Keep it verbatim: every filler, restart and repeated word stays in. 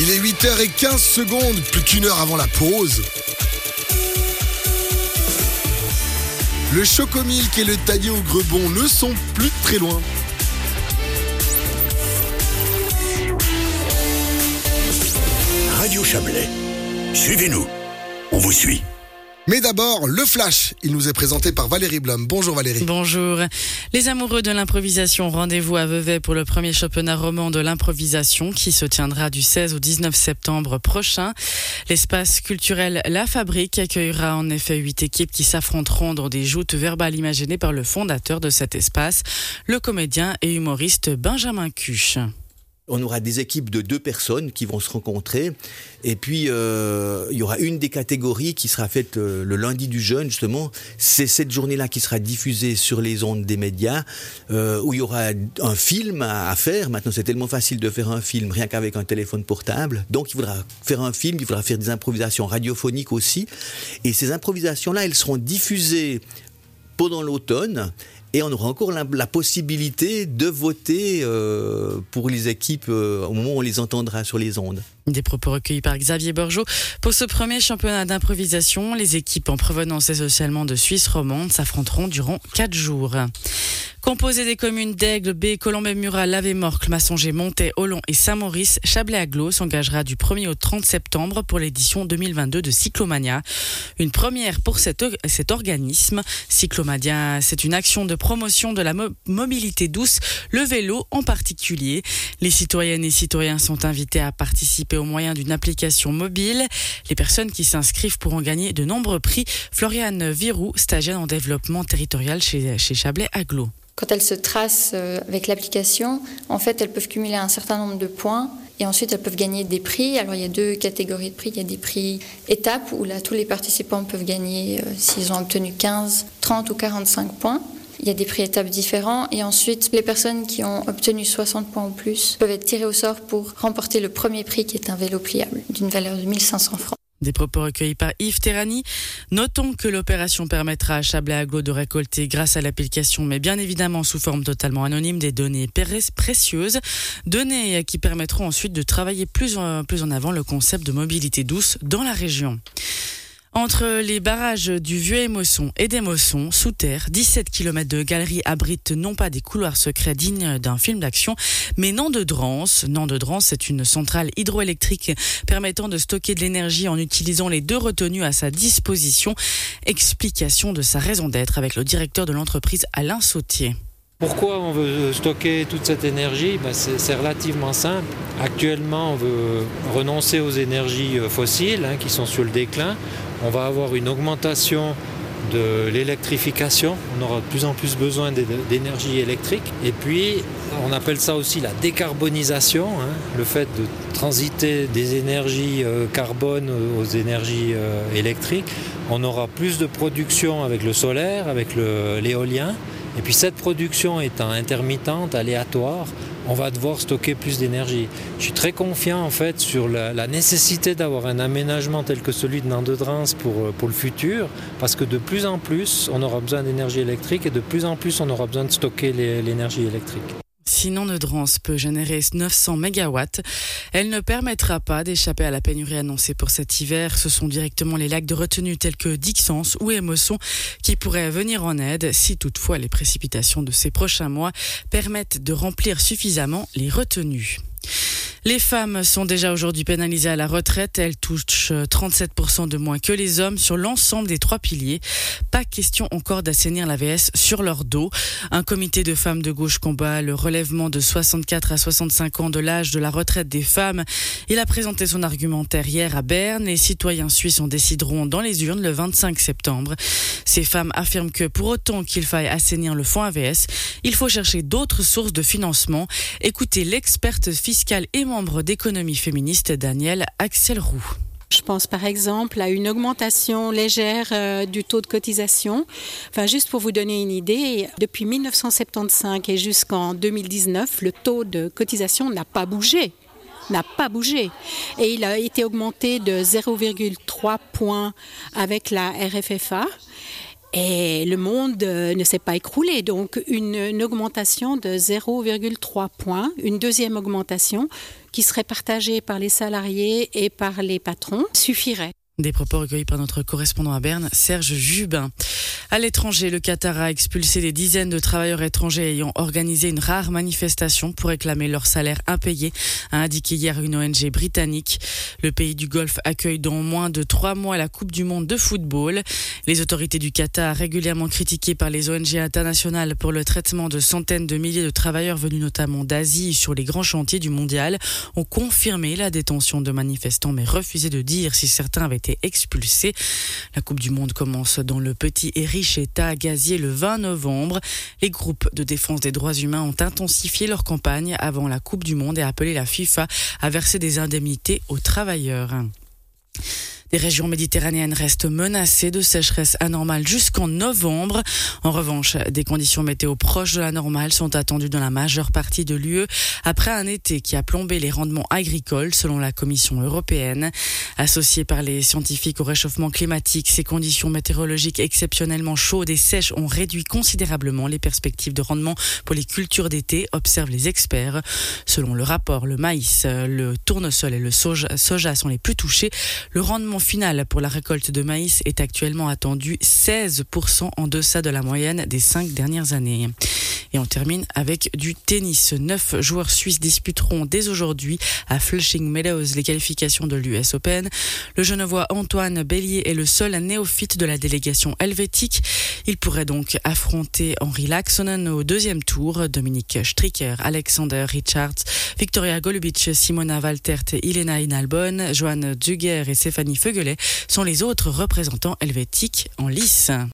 Il est huit heures quinze secondes, plus qu'une heure avant la pause. Le Chocomilk et le taillé au Grebon ne sont plus très loin. Radio Chablais. Suivez-nous. On vous suit. Mais d'abord, le Flash. Il nous est présenté par Valérie Blum. Bonjour Valérie. Bonjour. Les amoureux de l'improvisation, rendez-vous à Vevey pour le premier championnat roman de l'improvisation qui se tiendra du seize au dix-neuf septembre prochain. L'espace culturel La Fabrique accueillera en effet huit équipes qui s'affronteront dans des joutes verbales imaginées par le fondateur de cet espace, le comédien et humoriste Benjamin Cuche. On aura des équipes de deux personnes qui vont se rencontrer et puis euh, il y aura une des catégories qui sera faite euh, le lundi du jeûne justement. C'est cette journée-là qui sera diffusée sur les ondes des médias euh, où il y aura un film à, à faire. Maintenant c'est tellement facile de faire un film rien qu'avec un téléphone portable. Donc il faudra faire un film, il faudra faire des improvisations radiophoniques aussi. Et ces improvisations-là, elles seront diffusées pendant l'automne. Et on aura encore la, la possibilité de voter euh, pour les équipes euh, au moment où on les entendra sur les ondes. Des propos recueillis par Xavier Borgeot. Pour ce premier championnat d'improvisation, les équipes en provenance essentiellement de Suisse romande s'affronteront durant quatre jours. Composé des communes d'Aigle, B, Colombey-Murat, Lavey-Morcle, Massonger, Montet, Olon et Saint-Maurice, Chablais-Aglo s'engagera du premier au trente septembre pour l'édition deux mille vingt-deux de Cyclomania. Une première pour cet, cet organisme. Cyclomania, c'est une action de promotion de la mo- mobilité douce, le vélo en particulier. Les citoyennes et citoyens sont invités à participer au moyen d'une application mobile. Les personnes qui s'inscrivent pourront gagner de nombreux prix. Floriane Virou, stagiaire en développement territorial chez, chez Chablais-Aglo. Quand elles se tracent avec l'application, en fait, elles peuvent cumuler un certain nombre de points et ensuite elles peuvent gagner des prix. Alors il y a deux catégories de prix. Il y a des prix étapes où là tous les participants peuvent gagner euh, s'ils ont obtenu quinze, trente ou quarante-cinq points. Il y a des prix étapes différents et ensuite les personnes qui ont obtenu soixante points ou plus peuvent être tirées au sort pour remporter le premier prix qui est un vélo pliable d'une valeur de mille cinq cents francs. Des propos recueillis par Yves Terrani. Notons que l'opération permettra à Chablais-Aglo de récolter grâce à l'application, mais bien évidemment sous forme totalement anonyme, des données précieuses, données qui permettront ensuite de travailler plus en, plus en avant le concept de mobilité douce dans la région. Entre les barrages du Vieux-Émosson et d'Émosson, sous terre, dix-sept kilomètres de galeries abritent non pas des couloirs secrets dignes d'un film d'action, mais Nant de Drance. Nant de Drance, c'est une centrale hydroélectrique permettant de stocker de l'énergie en utilisant les deux retenues à sa disposition. Explication de sa raison d'être avec le directeur de l'entreprise Alain Sautier. Pourquoi on veut stocker toute cette énergie ? Ben c'est, c'est relativement simple. Actuellement, on veut renoncer aux énergies fossiles hein, qui sont sur le déclin. On va avoir une augmentation de l'électrification. On aura de plus en plus besoin d'énergie électrique. Et puis, on appelle ça aussi la décarbonisation, hein, le fait de transiter des énergies euh, carbone aux énergies euh, électriques. On aura plus de production avec le solaire, avec le, l'éolien. Et puis cette production étant intermittente, aléatoire, on va devoir stocker plus d'énergie. Je suis très confiant en fait sur la, la nécessité d'avoir un aménagement tel que celui de Nant de Drance pour, pour le futur, parce que de plus en plus, on aura besoin d'énergie électrique et de plus en plus, on aura besoin de stocker les, l'énergie électrique. Si Nant de Drance peut générer neuf cents mégawatts, elle ne permettra pas d'échapper à la pénurie annoncée pour cet hiver. Ce sont directement les lacs de retenue tels que Dixence ou Émosson qui pourraient venir en aide si toutefois les précipitations de ces prochains mois permettent de remplir suffisamment les retenues. Les femmes sont déjà aujourd'hui pénalisées à la retraite. Elles touchent trente-sept pour cent de moins que les hommes sur l'ensemble des trois piliers. Pas question encore d'assainir l'A V S sur leur dos. Un comité de femmes de gauche combat le relèvement de soixante-quatre à soixante-cinq ans de l'âge de la retraite des femmes. Il a présenté son argumentaire hier à Berne. Les citoyens suisses en décideront dans les urnes le vingt-cinq septembre. Ces femmes affirment que pour autant qu'il faille assainir le fonds A V S, il faut chercher d'autres sources de financement. Écoutez l'experte fiscale et membre d'économie féministe Danielle Axelroux. Je pense par exemple à une augmentation légère euh, du taux de cotisation. Enfin, juste pour vous donner une idée, depuis dix-neuf cent soixante-quinze et jusqu'en deux mille dix-neuf, le taux de cotisation n'a pas bougé. n'a pas bougé. Et il a été augmenté de zéro virgule trois points avec la R F F A. Et le monde ne s'est pas écroulé, donc une, une augmentation de zéro virgule trois points, une deuxième augmentation qui serait partagée par les salariés et par les patrons suffirait. Des propos recueillis par notre correspondant à Berne, Serge Jubin. À l'étranger, le Qatar a expulsé des dizaines de travailleurs étrangers ayant organisé une rare manifestation pour réclamer leur salaire impayé, a indiqué hier une O N G britannique. Le pays du Golfe accueille dans moins de trois mois la Coupe du Monde de football. Les autorités du Qatar, régulièrement critiquées par les O N G internationales pour le traitement de centaines de milliers de travailleurs venus notamment d'Asie sur les grands chantiers du mondial, ont confirmé la détention de manifestants mais refusé de dire si certains avaient été expulsés. La Coupe du Monde commence dans le petit et riche État gazier le vingt novembre. Les groupes de défense des droits humains ont intensifié leur campagne avant la Coupe du Monde et appelé la FIFA à verser des indemnités aux travailleurs. Les régions méditerranéennes restent menacées de sécheresse anormale jusqu'en novembre. En revanche, des conditions météo proches de la normale sont attendues dans la majeure partie de l'U E après un été qui a plombé les rendements agricoles selon la Commission européenne. Associées par les scientifiques au réchauffement climatique, ces conditions météorologiques exceptionnellement chaudes et sèches ont réduit considérablement les perspectives de rendement pour les cultures d'été, observent les experts. Selon le rapport, le maïs, le tournesol et le soja, soja sont les plus touchés. Le rendement final pour la récolte de maïs est actuellement attendu seize pour cent en deçà de la moyenne des cinq dernières années. Et on termine avec du tennis. Neuf joueurs suisses disputeront dès aujourd'hui à Flushing Meadows les qualifications de l'U S Open. Le Genevois Antoine Bellier est le seul néophyte de la délégation helvétique. Il pourrait donc affronter Henri Laaksonen au deuxième tour. Dominique Stricker, Alexander Richards, Victoria Golubic, Simona Valtert, Ilena Inalbon, Johanne Dugger et Stéphanie Feugelet sont les autres représentants helvétiques en lice.